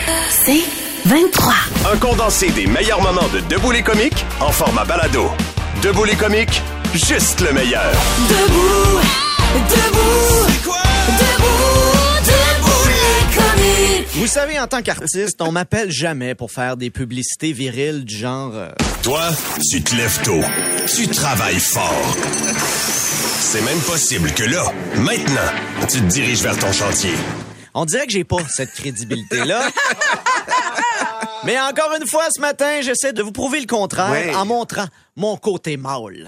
C'est 23. Un condensé des meilleurs moments de Debout les comiques en format balado. Debout les comiques, juste le meilleur. Debout, debout, c'est quoi? Debout les comiques. Vous savez, en tant qu'artiste, on m'appelle jamais pour faire des publicités viriles du genre... Toi, tu te lèves tôt. Tu travailles fort. C'est même possible que là, maintenant, tu te diriges vers ton chantier. On dirait que j'ai pas cette crédibilité-là. Mais encore une fois, ce matin, j'essaie de vous prouver le contraire en montrant mon côté mâle.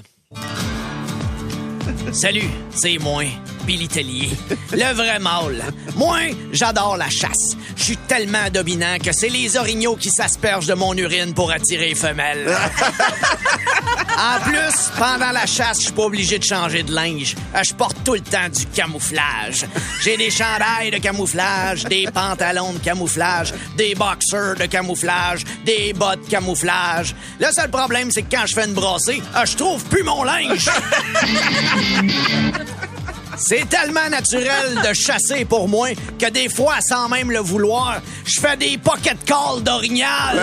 Salut, c'est moi, Billy Tellier, le vrai mâle. Moi, j'adore la chasse. Je suis tellement dominant que c'est les orignaux qui s'aspergent de mon urine pour attirer les femelles. En plus, pendant la chasse, je suis pas obligé de changer de linge. Je porte tout le temps du camouflage. J'ai des chandails de camouflage, des pantalons de camouflage, des boxers de camouflage, des bottes de camouflage. Le seul problème, c'est que quand je fais une brassée, je trouve plus mon linge. C'est tellement naturel de chasser pour moi que des fois, sans même le vouloir, je fais des pocket calls d'orignal.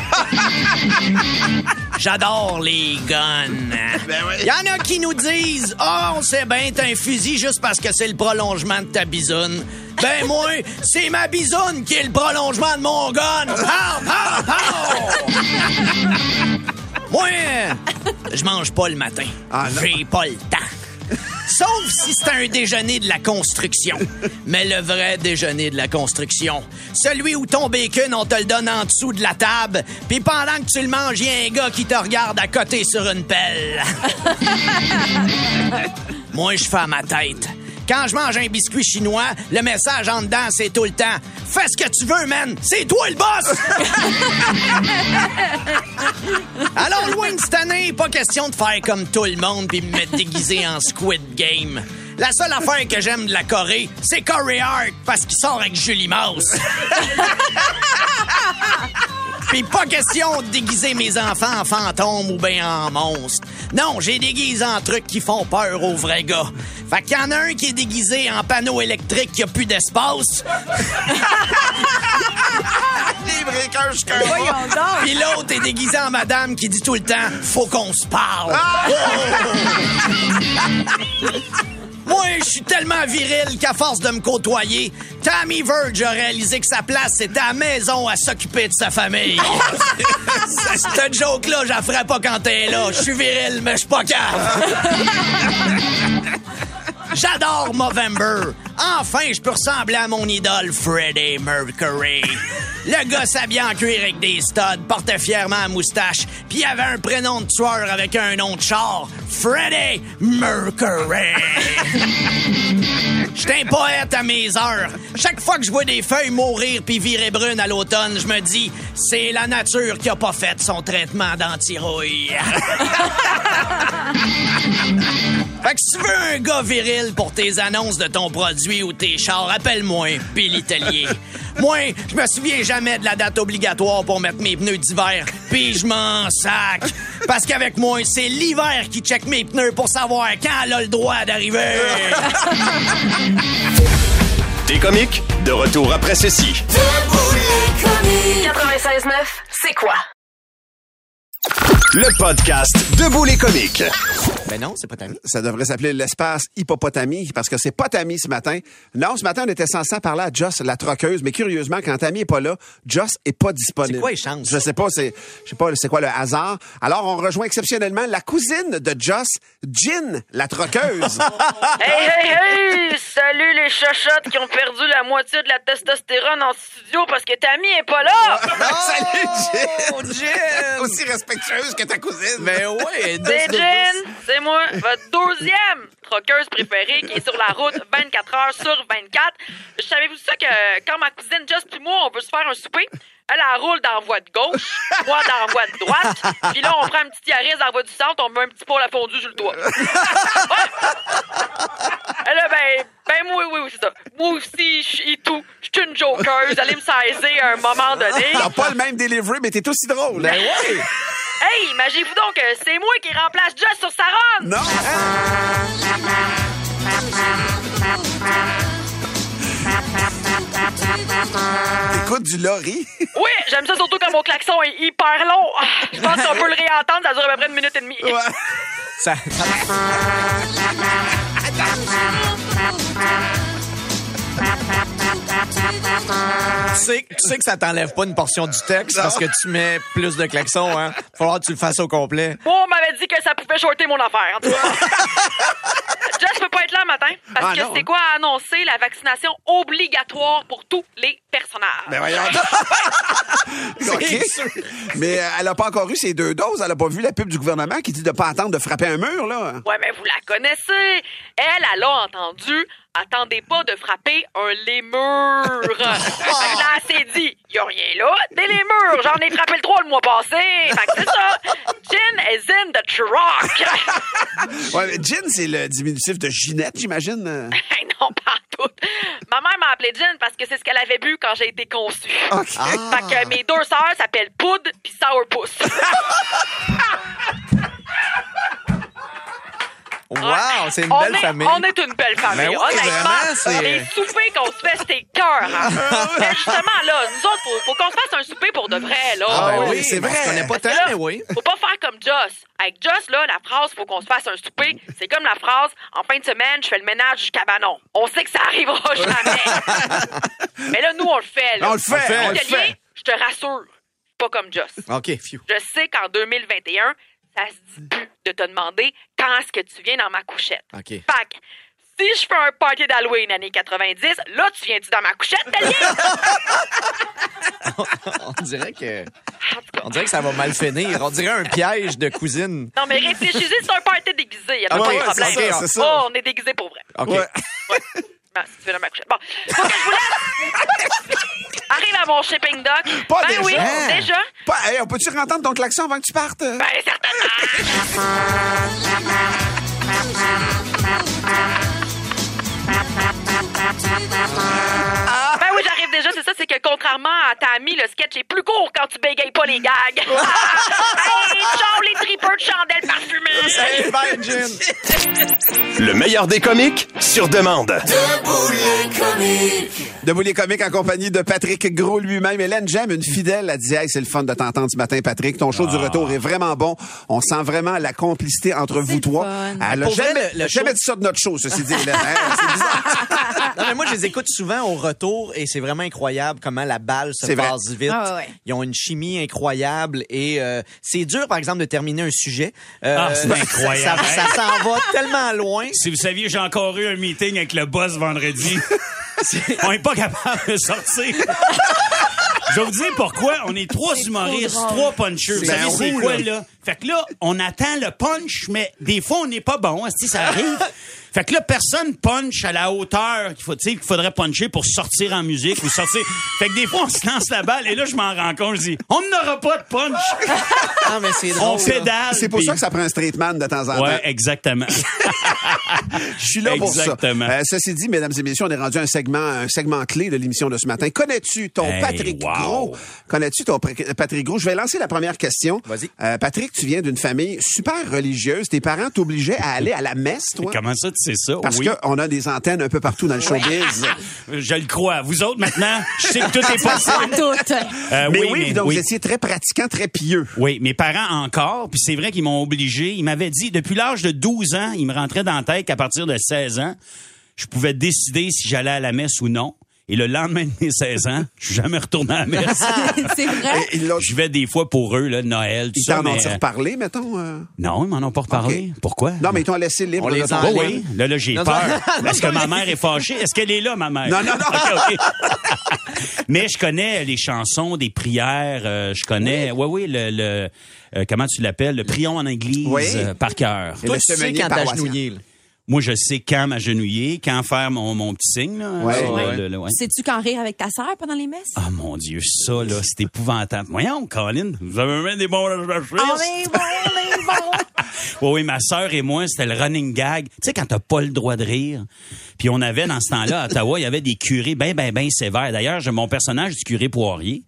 J'adore les guns. Il y en a qui nous disent « Ah, on sait bien, t'as un fusil juste parce que c'est le prolongement de ta bisoune. » Ben moi, c'est ma bisoune qui est le prolongement de mon gun. Pow, pow, pow! Moi, je mange pas le matin. J'ai pas le temps. Sauf si c'est un déjeuner de la construction. Mais le vrai déjeuner de la construction. Celui où ton bacon, on te le donne en dessous de la table, puis pendant que tu le manges, il y a un gars qui te regarde à côté sur une pelle. Moi, je fais à ma tête. Quand je mange un biscuit chinois, le message en dedans, c'est tout le temps « Fais ce que tu veux, man! C'est toi le boss! » Alors, loin de cette année, pas question de faire comme tout le monde puis me mettre déguisé en Squid Game. La seule affaire que j'aime de la Corée, c'est Corey Hart parce qu'il sort avec Julie Mouse. Pis pas question de déguiser mes enfants en fantômes ou bien en monstres. Non, j'ai déguisé en trucs qui font peur aux vrais gars. Fait qu'il y en a un qui est déguisé en panneau électrique qui a plus d'espace. Les breakers, je Voyons donc. Pis l'autre est déguisé en madame qui dit tout le temps « Faut qu'on se parle. » Moi, je suis tellement viril qu'à force de me côtoyer, Tammy Verge a réalisé que sa place, c'était à la maison à s'occuper de sa famille. Cette joke-là, je la ferais pas quand t'es là. Je suis viril, mais je suis pas cave. J'adore Movember. Enfin, je peux ressembler à mon idole Freddie Mercury. Le gars s'habillait en cuir avec des studs, portait fièrement la moustache, puis il avait un prénom de tueur avec un nom de char. Freddie Mercury. J'étais un poète à mes heures. Chaque fois que je vois des feuilles mourir puis virer brunes à l'automne, je me dis, c'est la nature qui a pas fait son traitement d'anti-rouille. Fait que si tu veux un gars viril pour tes annonces de ton produit ou tes chars, appelle-moi Billy Tellier. Moi, je me souviens jamais de la date obligatoire pour mettre mes pneus d'hiver, puis je m'en sac. Parce qu'avec moi, c'est l'hiver qui check mes pneus pour savoir quand elle a le droit d'arriver. T'es comique? De retour après ceci. Debout les comiques. 96.9, c'est quoi? Le podcast Debout les comiques. Ben non, c'est pas Tammy. Ça devrait s'appeler l'espace hippopotamie parce que c'est pas Tammy ce matin. Non, ce matin, on était censé parler à Joss, la troqueuse, mais curieusement, quand Tammy est pas là, Joss est pas disponible. C'est quoi les chances? Je sais pas c'est quoi le hasard. Alors, on rejoint exceptionnellement la cousine de Joss, Jen, la troqueuse. Hey, hey, hey! Salut les chachottes qui ont perdu la moitié de la testostérone en studio parce que Tammy est pas là! Salut, Jen! Oh, Jen! Aussi respectueuse que ta cousine. Ben ouais, C'est Jen, c'est moi, votre deuxième troqueuse préférée qui est sur la route 24 heures sur 24. Savez-vous ça que quand ma cousine Just puis moi, on veut se faire un souper, elle roule dans la voie de gauche, moi dans la voie de droite, puis là, on prend un petit Yaris dans la voie du centre, on met un petit pot à fondue sur le toit. Ouais. Elle a oui, c'est ça. Moi aussi, je suis tout. Je suis une jokeuse. Allez me saisir à un moment donné. T'as pas le même delivery, mais t'es aussi drôle. Ben ouais! Hey, imaginez-vous donc que c'est moi qui remplace Just sur sa run! Non! T'écoutes du Laurie? Oui, j'aime ça surtout quand mon klaxon est hyper long. Je pense qu'on peut le réentendre, ça dure à peu près 1 minute et demie. Ouais. Tu sais que ça t'enlève pas une portion du texte parce que tu mets plus de klaxons, hein. Faut falloir que tu le fasses au complet. Moi, on m'avait dit que ça pouvait shorter mon affaire, en tout cas. Jess peut pas être là le matin parce que non. c'est quoi à annoncer la vaccination obligatoire pour tous les personnages. Ben voyons. OK. Mais elle a pas encore eu ses 2 doses. Elle a pas vu la pub du gouvernement qui dit de pas attendre de frapper un mur, là. Ouais, mais vous la connaissez. Elle a entendu. Attendez pas de frapper un lémur. Fait que là, elle s'est dit, y a rien là, des lémurs. J'en ai frappé le 3 le mois passé. Fait que c'est ça. Gin is in the truck. Ouais, mais Gin, c'est le diminutif de Ginette, j'imagine. Non, pas tout. Ma mère m'a appelé Gin parce que c'est ce qu'elle avait bu quand j'ai été conçue. OK. Fait que mes 2 sœurs s'appellent Poudre pis Sourpuss. Wow, c'est une belle famille. On est une belle famille. Ben oui, honnêtement, vraiment, c'est... les soupers qu'on se fait, c'est cœur. Hein? Mais justement, là, nous autres, faut qu'on se fasse un souper pour de vrai, là. Ah ben oui, oui, c'est vrai. On se connaît pas tant, Parce que là, mais oui. Faut pas faire comme Joss. Avec Joss, là, la phrase « faut qu'on se fasse un souper », c'est comme la phrase « en fin de semaine, je fais le ménage du cabanon ». On sait que ça arrivera jamais. Mais là, nous, on le fait. Là. On le fait. Italien, je te rassure, pas comme Joss. OK, phew. Je sais qu'en 2021, ça se dit plus de te demander quand est-ce que tu viens dans ma couchette. OK. Fait que, si je fais un party d'Halloween années 90, là, tu viens-tu dans ma couchette, Talia? On dirait que ça va mal finir. On dirait un piège de cousine. Non, mais réfléchissez, c'est un party déguisé. Y a pas ouais, de problème. c'est ça. Oh, on est déguisé pour vrai. OK. Ouais. Ah, si tu veux dans ma couchette. Bon, faut que je vous laisse. Arrive à mon shipping dock. Pas ben déjà. oui, Hein? déjà. Hey, on peut-tu entendre ton klaxon avant que tu partes? Ben, certainement. Ben oui, j'arrive déjà, c'est ça, c'est que contrairement à ta amie, le sketch est plus court quand tu bégayes pas les gags. Hey, ciao les tripeurs de chandelles parfumées. Salut, bye, Gin. Le meilleur des comiques sur demande. Debout les comiques. Debout les comiques en compagnie de Patrick Gros lui-même. Hélène Gem, une fidèle, a dit « Hey, c'est le fun de t'entendre ce matin, Patrick. Ton show du retour est vraiment bon. On sent vraiment la complicité entre vous trois. » Elle a Pour vrai, jamais, le jamais show- dit ça de notre show, ceci dit, Hélène. Hein? C'est bizarre. Non, mais moi, je les écoute souvent au retour et c'est vraiment incroyable comment la balle se C'est vrai. passe vite. Ah, ouais. Ils ont une chimie incroyable et c'est dur, par exemple, de terminer un sujet. C'est incroyable. Ça s'en va tellement loin. Si vous saviez, j'ai encore eu un meeting avec le boss vendredi. On n'est pas capable de sortir. Je vais vous dire pourquoi. On est 3 humoristes, 3 punchers. Vous C'est savez, c'est roux, quoi, là? là? Fait que là, on attend le punch, mais des fois, on n'est pas bon. Si ça arrive. Fait que là, personne punch à la hauteur qu'il faudrait puncher pour sortir en musique ou sortir. Fait que des fois, on se lance la balle et là, je m'en rends compte. Je dis, on n'aura pas de punch. Ah, mais c'est On drôle. là. pédale. C'est pour puis- ça que ça prend un straight man de temps en temps. Ouais, exactement. Je suis là pour ça. Exactement. Ceci dit, mesdames et messieurs, on est rendu à un segment clé de l'émission de ce matin. Connais-tu ton Hey, Patrick wow. Gros? Connais-tu ton Patrick Gros? Je vais lancer la première question. Vas-y. Patrick, tu viens d'une famille super religieuse. Tes parents t'obligeaient à aller à la messe, toi? Comment ça, tu sais ça? Parce Oui. qu'on a des antennes un peu partout dans le showbiz. Je le crois. Vous autres, maintenant, je sais que tout est possible. Tout. Mais oui, donc vous étiez très pratiquant, très pieux. Oui, mes parents encore, puis c'est vrai qu'ils m'ont obligé. Ils m'avaient dit, depuis l'âge de 12 ans, ils me rentraient dans la tête qu'à partir de 16 ans, je pouvais décider si j'allais à la messe ou non. Et le lendemain de mes 16 ans, je suis jamais retourné à la messe. C'est vrai. Et ils l'ont- Je vais des fois pour eux, là, Noël, tout ils ça. t'en mais, ont-tu reparlé, mettons? non, ils m'en ont pas reparlé. Pourquoi? Non, mais ils t'ont laissé libre. On les de ton en- Oh choix. oui, là, j'ai Non, peur. non. Est-ce que ma mère est fâchée? Est-ce qu'elle est là, ma mère? Non, non, non. OK. Mais je connais les chansons, des prières. Je connais, oui, le comment tu l'appelles? Le prions en église Oui. par cœur. Et Toi, le tu sais semenier quand paroissial. t'agenouiller, là. Moi, je sais quand m'agenouiller, quand faire mon petit signe. Là, Ouais. sur Ouais. ouais. Sais-tu quand rire avec ta sœur pendant les messes? Ah, mon Dieu, ça, là, c'est épouvantable. Voyons, Colin, vous avez même des bons registres. On est bon, on est bon. Oui, ma sœur et moi, c'était le running gag. Tu sais, quand t'as pas le droit de rire. Puis on avait, dans ce temps-là, à Ottawa, il y avait des curés ben sévères. D'ailleurs, mon personnage du curé Poirier,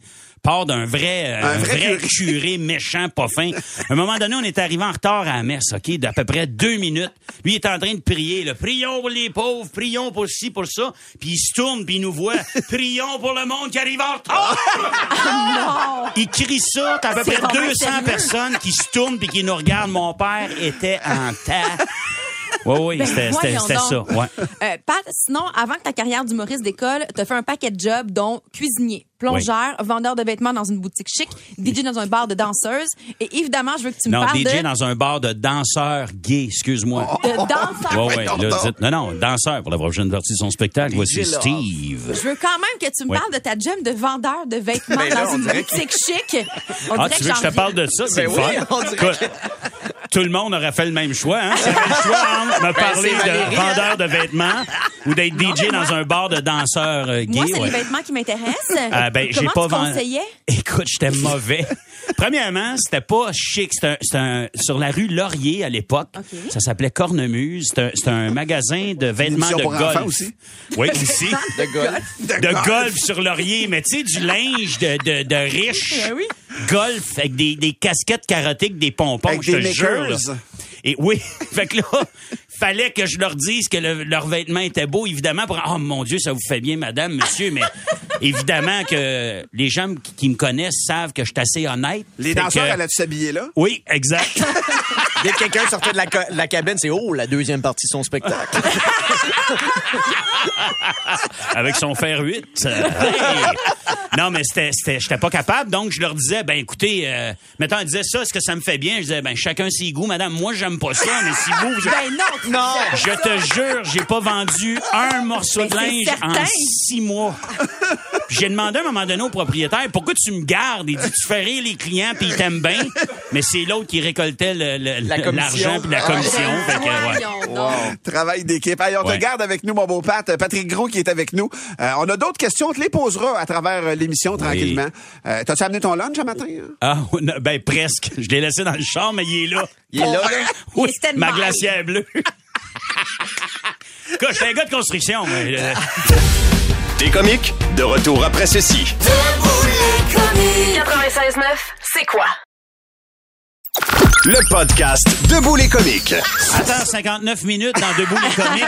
part d'un vrai curé méchant, pas fin. À un moment donné, on est arrivé en retard à la messe, OK, d'à peu près 2 minutes. Lui, il est en train de prier, là. Prions pour les pauvres, prions pour ci, pour ça. Puis il se tourne, puis il nous voit. Prions pour le monde qui arrive en retard! Non! Il crie ça, t'as à peu C'est près vraiment 200 sérieux? personnes qui se tournent puis qui nous regardent. Mon père était en tas. Oui, Ben, c'était voyons ça. donc. Ouais. Pat, sinon, avant que ta carrière d'humoriste d'école, t'as fait un paquet de jobs, dont cuisinier, plongeur, vendeur de vêtements dans une boutique chic, DJ dans un bar de danseuses. Et évidemment, je veux que tu me Non, parles DJ de... dans un bar de danseurs gays, excuse-moi. de danseurs. Ouais, là, dites, non, danseur pour la prochaine partie de son spectacle. Voici Steve. Je veux quand même que tu me Ouais. parles de ta job de vendeur de vêtements Ben là, dans on une dirait boutique chic. On Ah, dirait tu veux que je te j'en parle de ça? C'est Ben le oui, fun. on dirait Écoute, tout le monde aurait fait le même choix, hein? C'est le choix entre me parler c'est Valérie, de vendeur de vêtements ou d'être DJ mais moi- dans un bar de danseurs gays. Moi, c'est ouais. les vêtements qui m'intéressent. Ben, j'ai Comment pas tu vendu. conseillais? Écoute, j'étais mauvais. Premièrement, c'était pas chic. C'était sur la rue Laurier à l'époque. OK. Ça s'appelait Cornemuse. C'était un magasin de vêtements émission de pour golf. enfants aussi? Oui, ici. De golf. De golf sur Laurier. Mais tu sais, du linge de riches. Ben oui. Golf avec des casquettes carotiques, des pompons, Avec je des te jure. là. makers. Et oui, fait que là, fallait que je leur dise que leur vêtement était beau, évidemment, pour « Oh mon Dieu, ça vous fait bien, madame, monsieur », mais évidemment que les gens qui me connaissent savent que je suis assez honnête. Les Fait danseurs que- allaient s'habiller là? Oui, exact. Dès que quelqu'un sortait de la cabine, c'est la deuxième partie de son spectacle. Avec son fer 8. Non, mais j'étais pas capable, donc je leur disais, ben écoutez, mettons, ils disaient ça, est-ce que ça me fait bien? Je disais, ben chacun ses goûts, madame, moi j'aime pas ça, mais si vous... Ben non! Non! Je te jure, j'ai pas vendu un morceau de Mais c'est linge en certain. 6 mois. Puis j'ai demandé à un moment donné au propriétaire, pourquoi tu me gardes? Il dit, tu fais rire les clients puis ils t'aiment bien, mais c'est l'autre qui récoltait commission. l'argent puis la commission. Fait que, ouais. Voyons donc. Travail d'équipe. Allez, on te Ouais. garde avec nous, mon beau Pat. Patrick Gros qui est avec nous. On a d'autres questions. On te les posera à travers l'émission tranquillement. T'as-tu amené ton lunch un matin? Hein? Ah, non, ben presque. Je l'ai laissé dans le char, mais il est là. Il est là, là. Oui, Il est stand-by. ma glacière bleue. Écoute, j'étais un gars de construction. Mais, T'es comique? De retour après ceci. Debout les comiques. 96.9, c'est quoi? Le podcast Debout les comiques. attends 59 minutes dans Debout les comiques.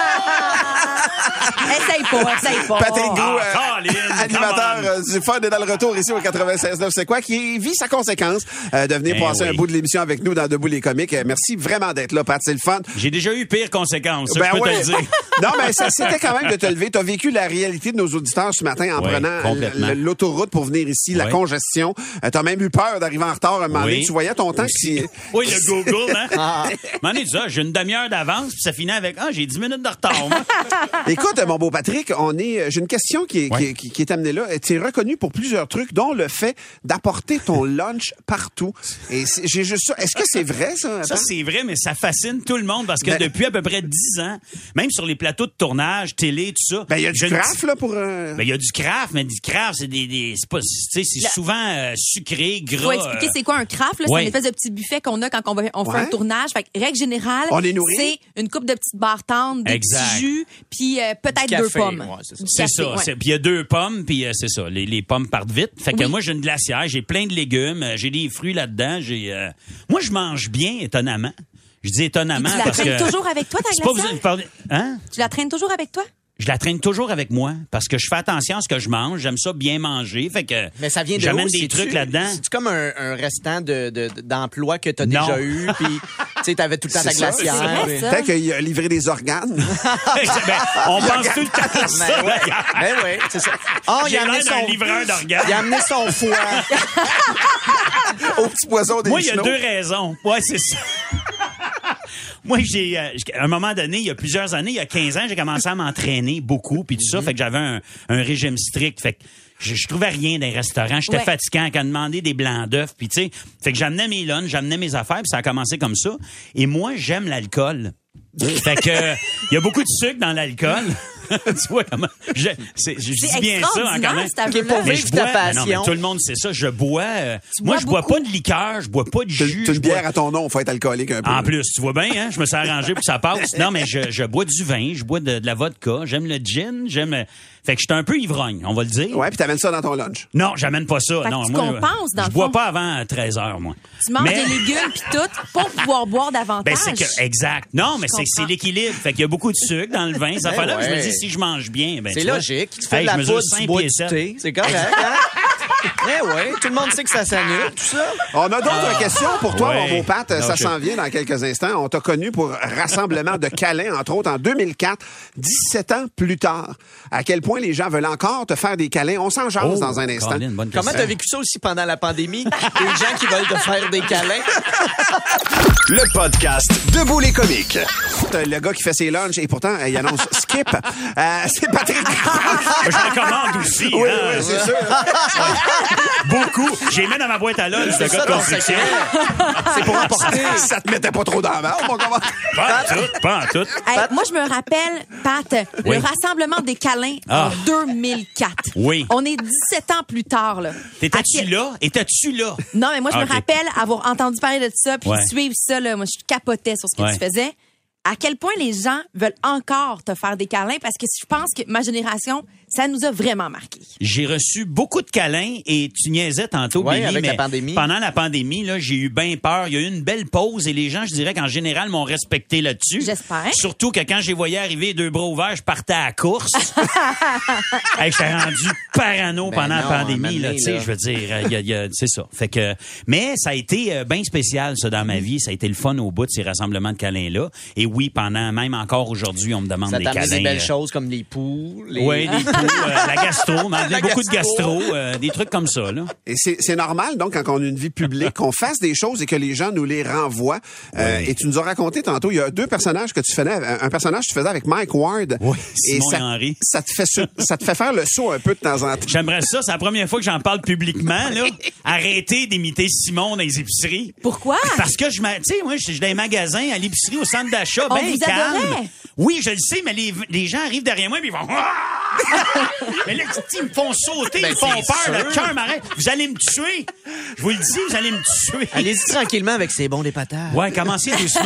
Essaye pas. Patrick Gros, Colin, animateur come on. du Fun est dans le retour ici au 96.9. C'est quoi? Qui vit sa conséquence de venir Ben passer oui. un bout de l'émission avec nous dans Debout les comiques. Merci vraiment d'être là, Pat. C'est le fun. J'ai déjà eu pire conséquences, ça, Ben je peux ouais. te le dire. Non, mais ça, c'était quand même de te lever. Tu as vécu la réalité de nos auditeurs ce matin en Oui, prenant complètement. l'autoroute pour venir ici, la Oui. congestion. Tu as même eu peur d'arriver en retard un moment donné. Oui. Tu voyais ton temps qui... Oui, le Google, hein? M'en est ça, j'ai une demi-heure d'avance, puis ça finit avec, j'ai 10 minutes de retard, moi. Écoute, mon beau Patrick, j'ai une question qui est amenée là. Tu es reconnu pour plusieurs trucs, dont le fait d'apporter ton lunch partout. Et j'ai juste ça. Est-ce que c'est vrai, ça? Ça, c'est vrai, mais ça fascine tout le monde parce que Ben- depuis à peu près 10 ans, même sur les plateaux de tournage, télé, tout ça. Ben, il y a du je ne- craft, là, pour... Ben, il y a du craft, mais du craft, c'est c'est pas, tu sais, c'est souvent sucré, gras. Faut expliquer c'est quoi un craft, là. ouais. C'est une espèce de petit buffet qu'on a quand on fait Ouais. un tournage. Fait que, règle générale, On est nourri. c'est une coupe de petites barres tendres, des Exact. petits jus, puis peut-être Du 2 café, pommes. ouais, c'est ça. Du C'est café, ça. ouais. Puis il y a 2 pommes, puis c'est ça. Les pommes partent vite. Fait que Oui. moi, j'ai une glacière, j'ai plein de légumes, j'ai des fruits là-dedans. Moi, je mange bien, étonnamment. Je dis étonnamment Tu la parce traînes que... toujours avec toi, ta C'est pas glacière? besoin de parler... Hein? Tu la traînes toujours avec toi? Je la traîne toujours avec moi parce que je fais attention à ce que je mange. J'aime ça bien manger. Fait que Mais ça vient de j'amène où? des C'est-tu- trucs là-dedans. C'est-tu comme un restant d'emploi que t'as Non. déjà eu, puis tu sais, t'avais tout le temps ta C'est ça, glacière. c'est vrai, puis- ça. Peut-être qu'il a livré des organes. Ben, on pense tout le temps à ça. Ben ouais, ben ouais, c'est ça. Oh, il J'ai a amené l'air d'un son... livreur d'organes. Il a amené son foie. Au petit poisson des Moi, il y a chenaux. 2 raisons. Ouais, c'est ça. Moi, à un moment donné, il y a plusieurs années, il y a 15 ans, j'ai commencé à m'entraîner beaucoup, puis tout ça, fait que j'avais un régime strict, fait que je trouvais rien dans les restaurants, j'étais Ouais. fatiguant quand demander des blancs d'œufs, puis tu sais, fait que j'amenais mes lunchs, j'amenais mes affaires, puis ça a commencé comme ça. Et moi, j'aime l'alcool. Fait que il y a beaucoup de sucre dans l'alcool. Tu vois comment je dis bien ça hein, quand même. extraordinaire, cet aveu-là. Qui est pour Mais vivre je ta bois, mais non, mais passion. tout le monde sait ça, je bois moi bois je bois beaucoup? pas de liqueur, je bois pas de jus. T'as je une bois- bière à ton nom, faut être alcoolique un peu. En plus, tu vois bien, hein? Je me suis arrangé pour que ça passe. Non, mais je bois du vin, je bois de la vodka, j'aime le gin, Fait que j'étais un peu ivrogne, on va le dire. Ouais, puis t'amènes ça dans ton lunch. Non, j'amène pas ça. Fait que Non, tu moi, compenses, dans je le bois fond. pas avant 13h, moi. Tu manges Mais- des légumes puis tout pour pouvoir boire davantage. Ben, c'est que, exact. Non, mais c'est comprends. l'équilibre. Fait qu'il y a beaucoup de sucre dans le vin. Ça fait là, je me ouais. dis, si je mange bien, ben, C'est tu vois. logique. Tu fais Hey, de la je mesure poudre, 5 tu bois pieds du 7. thé. C'est correct, hein? Eh ouais, tout le monde sait que ça s'annule, tout ça. On a d'autres questions pour toi, Ouais. mon beau Pat. Ça Ok. s'en vient dans quelques instants. On t'a connu pour rassemblement de câlins, entre autres, en 2004, 17 ans plus tard. À quel point les gens veulent encore te faire des câlins? On s'en jase dans un instant. Colin, bonne Comment question. t'as vécu ça aussi pendant la pandémie? Des gens qui veulent te faire des câlins. Le podcast Debout les comiques. Le gars qui fait ses lunchs et pourtant, il annonce skip. C'est Patrick. Moi, j'en commande aussi. Oui, hein. oui, c'est sûr. Beaucoup. J'ai mis dans ma boîte à lunch, le gars ça de ton construction. C'est pour emporter. Ça te mettait pas trop dans la merde, mon commande. Pas en tout. Hey, moi, je me rappelle, Pat, Oui. le rassemblement des câlins Ah. en 2004. Oui. On est 17 ans plus tard, là. T'étais-tu À quel- là? Étais-tu là? Non, mais moi, je Ah, me ok. rappelle avoir entendu parler de ça, puis Ouais. suivre ça, là. Moi, je capotais sur ce que Ouais. tu faisais. À quel point les gens veulent encore te faire des câlins, parce que je pense que ma génération, ça nous a vraiment marqué. J'ai reçu beaucoup de câlins et tu niaisais tantôt, Ouais, Billy, avec la mais pandémie. pendant la pandémie, là, j'ai eu bien peur. Il y a eu une belle pause et les gens, je dirais qu'en général, m'ont respecté là-dessus. J'espère. Surtout que quand j'ai voyé arriver 2 bras ouverts, je partais à la course. Hey, j'étais rendu parano Ben pendant non, la pandémie, à un là, moment tu sais, donné, je veux dire, c'est ça. Fait que, mais ça a été bien spécial, ça, dans ma vie. Ça a été le fun au bout de ces rassemblements de câlins-là. Et oui, même encore aujourd'hui, on me demande Ça des t'a amené câlins. des belles choses comme les poux. Oui, des poux, la gastro, m'a amené La beaucoup de gastro. gastro, des trucs comme ça, là. Et c'est normal, donc, quand on a une vie publique, qu'on fasse des choses et que les gens nous les renvoient. Et tu nous as raconté tantôt, il y a 2 personnages que tu faisais. Un personnage que tu faisais avec Mike Ward. Oui, et Simon et Henri. ça te fait faire le saut un peu de temps en temps. J'aimerais ça, c'est la première fois que j'en parle publiquement, là. Arrêtez d'imiter Simon dans les épiceries. Pourquoi? Parce que tu sais, moi, je suis dans les magasins, à l'épicerie, au centre d'achat, On ben vous calme. adorait. Oui, je le sais, mais les gens arrivent derrière moi et ils vont... Mais là, ils me font sauter, ils me font c'est peur, sûr. le cœur m'arrête. Vous allez me tuer. Je vous le dis, vous allez me tuer. Allez-y tranquillement avec ces bons des patates. Ouais, commencez doucement.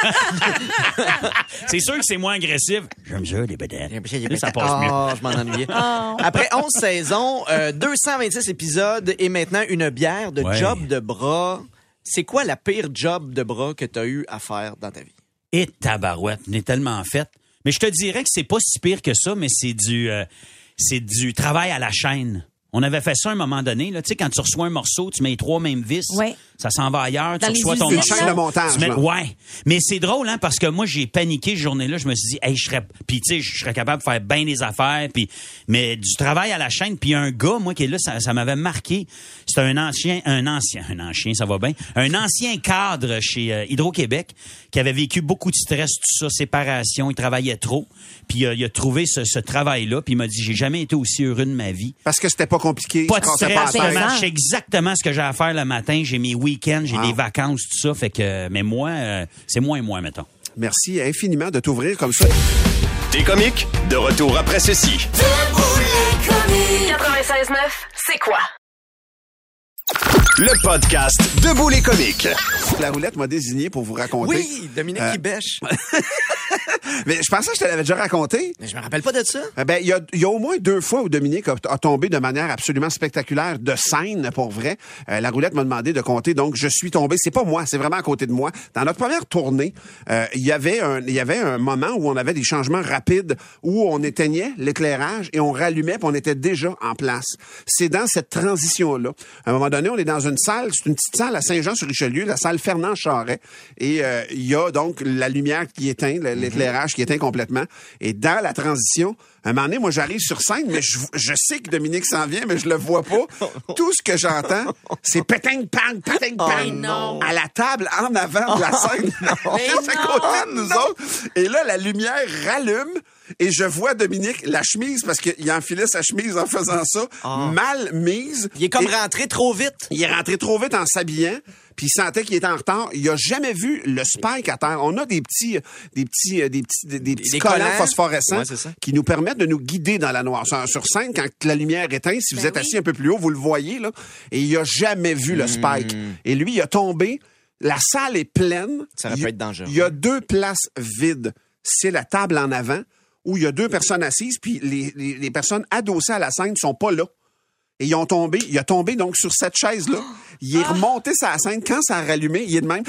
C'est sûr que c'est moins agressif. J'aime ça, les bedettes. Là, ça passe mieux. Oh, je m'en ennuyais. Après 11 saisons, 226 épisodes et maintenant une bière de Ouais. job de bras. C'est quoi la pire job de bras que tu as eu à faire dans ta vie? Et tabarouette, on est tellement fait. Mais je te dirais que c'est pas si pire que ça, mais c'est du travail à la chaîne. On avait fait ça à un moment donné, là. Tu sais, quand tu reçois un morceau, tu mets les 3 mêmes vis. Ouais. Ça s'en va ailleurs. Dans tu les reçois ton usines, morceau. Une chaîne de montage, tu mets- là. ouais. Mais c'est drôle, hein, parce que moi, j'ai paniqué cette journée-là. Je me suis dit, hey, puis tu sais, je serais capable de faire bien des affaires. Mais du travail à la chaîne. Puis un gars, moi, qui est là, ça m'avait marqué. C'était un ancien, ça va bien. Un ancien cadre chez Hydro-Québec qui avait vécu beaucoup de stress, tout ça, séparation. Il travaillait trop. Puis il a trouvé ce travail-là. Puis il m'a dit, j'ai jamais été aussi heureux de ma vie. Parce que c'était pas compliqué. Pas tu de te cassais stress, pas la tête. vraiment. Je sais exactement ce que j'ai à faire le matin. J'ai mes week-ends, j'ai Wow. des vacances, tout ça. Fait que, mais moi, c'est moins, mettons. Merci infiniment de t'ouvrir comme ça. T'es comiques, de retour après ceci. Debout les comiques. 96.9, c'est quoi? Le podcast Debout les comiques. La roulette m'a désigné pour vous raconter. Oui, Dominique qui bêche. Mais je pensais que je te l'avais déjà raconté. Mais je me rappelle pas de ça. Ben, il y a au moins 2 fois où Dominique a tombé de manière absolument spectaculaire de scène, pour vrai. La roulette m'a demandé de compter, donc je suis tombé. C'est pas moi, c'est vraiment à côté de moi. Dans notre première tournée, il y avait un moment où on avait des changements rapides, où on éteignait l'éclairage et on rallumait, puis on était déjà en place. C'est dans cette transition-là. À un moment donné, on est dans une salle, c'est une petite salle à Saint-Jean-sur-Richelieu, la salle Fernand Charret, et il y a donc la lumière qui éteint, l'éclairage qui éteint complètement. Et dans la transition, à un moment donné, moi, j'arrive sur scène, mais je sais que Dominique s'en vient, mais je le vois pas. Tout ce que j'entends, c'est péting pang, péting pang. non. À la table en avant de la scène. Juste à côté de nous autres. Et là, la lumière rallume. Et je vois Dominique, la chemise, parce qu'il enfilait sa chemise en faisant ça, mal mise. Il est comme Et rentré trop vite. il est rentré trop vite en s'habillant, puis il sentait qu'il était en retard. Il a jamais vu le spike à terre. On a des petits collants collants. phosphorescents Ouais, c'est ça. qui nous permettent de nous guider dans la noire. Sur scène, quand la lumière éteint, si vous êtes assis un peu plus haut, vous le voyez, là. Et il a jamais vu le spike. Et lui, il a tombé. La salle est pleine. Ça aurait pu être dangereux. Il y a 2 places vides. C'est la table en avant où il y a 2 personnes assises, puis les personnes adossées à la scène sont pas là. Et il a tombé donc sur cette chaise-là. Il est remonté sur la scène. Quand ça a rallumé, il est de même.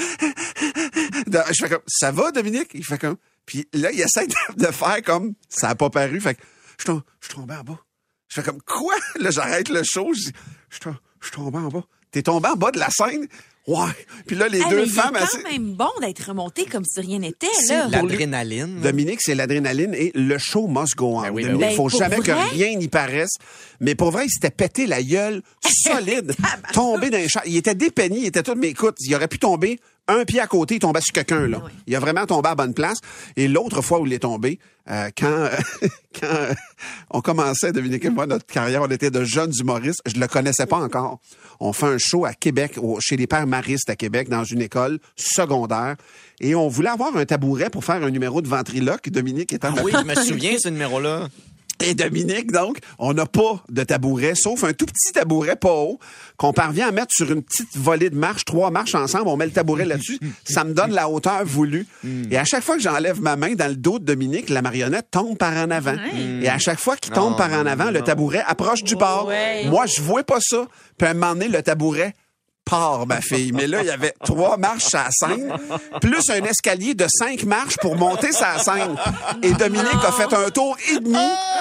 Je fais comme, ça va, Dominique? Il fait comme, puis là, il essaie de faire comme, ça a pas paru. Fait que, je suis tombé en bas. Je fais comme, quoi? Là, j'arrête le show. Je dis, je suis tombé en bas. T'es tombé en bas de la scène? Ouais. Puis là, les deux femmes... C'est quand même bon d'être remonté comme si rien n'était, là. L'adrénaline. Dominique, c'est l'adrénaline et le show must go on. Oui, Dominique, il faut jamais vrai? que rien n'y paraisse. Mais pour vrai, il s'était pété la gueule solide, tombé dans les chars. Il était dépeigné, il était tout... Mais écoute, il aurait pu tomber un pied à côté, il tombait sur quelqu'un, là. Oui. Il a vraiment tombé à bonne place. Et l'autre fois où il est tombé, quand on commençait, Dominique et moi, notre carrière, on était de jeunes humoristes, je le connaissais pas encore. On fait un show à Québec, chez les pères maristes à Québec, dans une école secondaire. Et on voulait avoir un tabouret pour faire un numéro de ventriloque. Dominique étant... Oui, je me souviens, ce numéro-là. Et Dominique, donc, on n'a pas de tabouret, sauf un tout petit tabouret pas haut, qu'on parvient à mettre sur une petite volée de marche, 3 marches ensemble, on met le tabouret là-dessus, ça me donne la hauteur voulue. Et à chaque fois que j'enlève ma main dans le dos de Dominique, la marionnette tombe par en avant. Et à chaque fois qu'il tombe par en avant, le tabouret approche du bord. Ouais. Moi, je vois pas ça. Puis à un moment donné, le tabouret part, ma fille. Mais là, il y avait 3 marches à la scène, plus un escalier de 5 marches pour monter sa scène. Et Dominique a fait un tour et demi.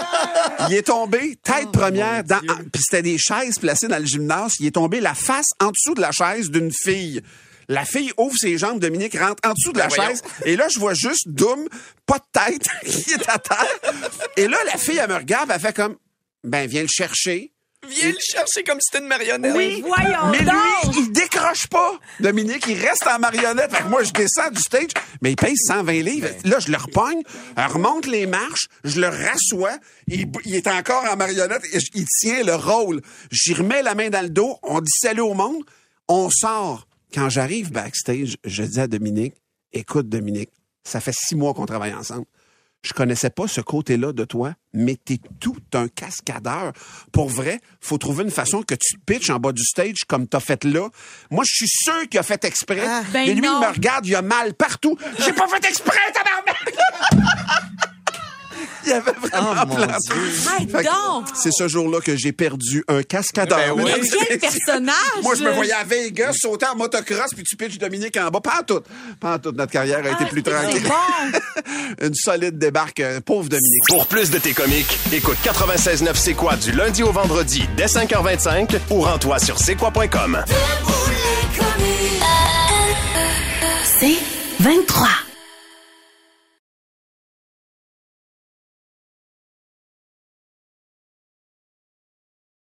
Il est tombé tête première dans... Puis c'était des chaises placées dans le gymnase. Il est tombé la face en dessous de la chaise d'une fille. La fille ouvre ses jambes, Dominique rentre en dessous de la chaise. Et là, je vois juste Doom, pas de tête, qui est à terre. Et là, la fille, elle me regarde, elle fait comme, ben, viens le chercher. Viens le chercher comme si c'était une marionnette. Oui, voyons Mais donc! lui, il décroche pas. Dominique, il reste en marionnette. Fait que moi, je descends du stage, mais il pèse 120 livres. Là, je le repogne, remonte les marches, je le rassois. Il est encore en marionnette. Il tient le rôle. J'y remets la main dans le dos. On dit salut au monde. On sort. Quand j'arrive backstage, je dis à Dominique, écoute, Dominique, ça fait 6 mois qu'on travaille ensemble. Je connaissais pas ce côté-là de toi, mais t'es tout un cascadeur. Pour vrai, faut trouver une façon que tu te pitches en bas du stage comme t'as fait là. Moi, je suis sûr qu'il a fait exprès. Ben et lui, non. il me regarde, il a mal partout. J'ai pas fait exprès, tabarnak! Il avait vraiment planté. Arrête Fait que donc! c'est ce jour-là que j'ai perdu un cascadeur. Ben oui. mesdames et Quel messieurs. personnage! Moi, je me voyais à Vegas, sauter en motocross, puis tu pitches Dominique en bas. Pas en tout. Notre carrière a été plus tranquille. C'est bon! Une solide débarque. Pauvre Dominique. Pour plus de tes comiques, écoute 96.9 C'est quoi du lundi au vendredi dès 5h25 ou rends-toi sur c'est quoi.com. Debout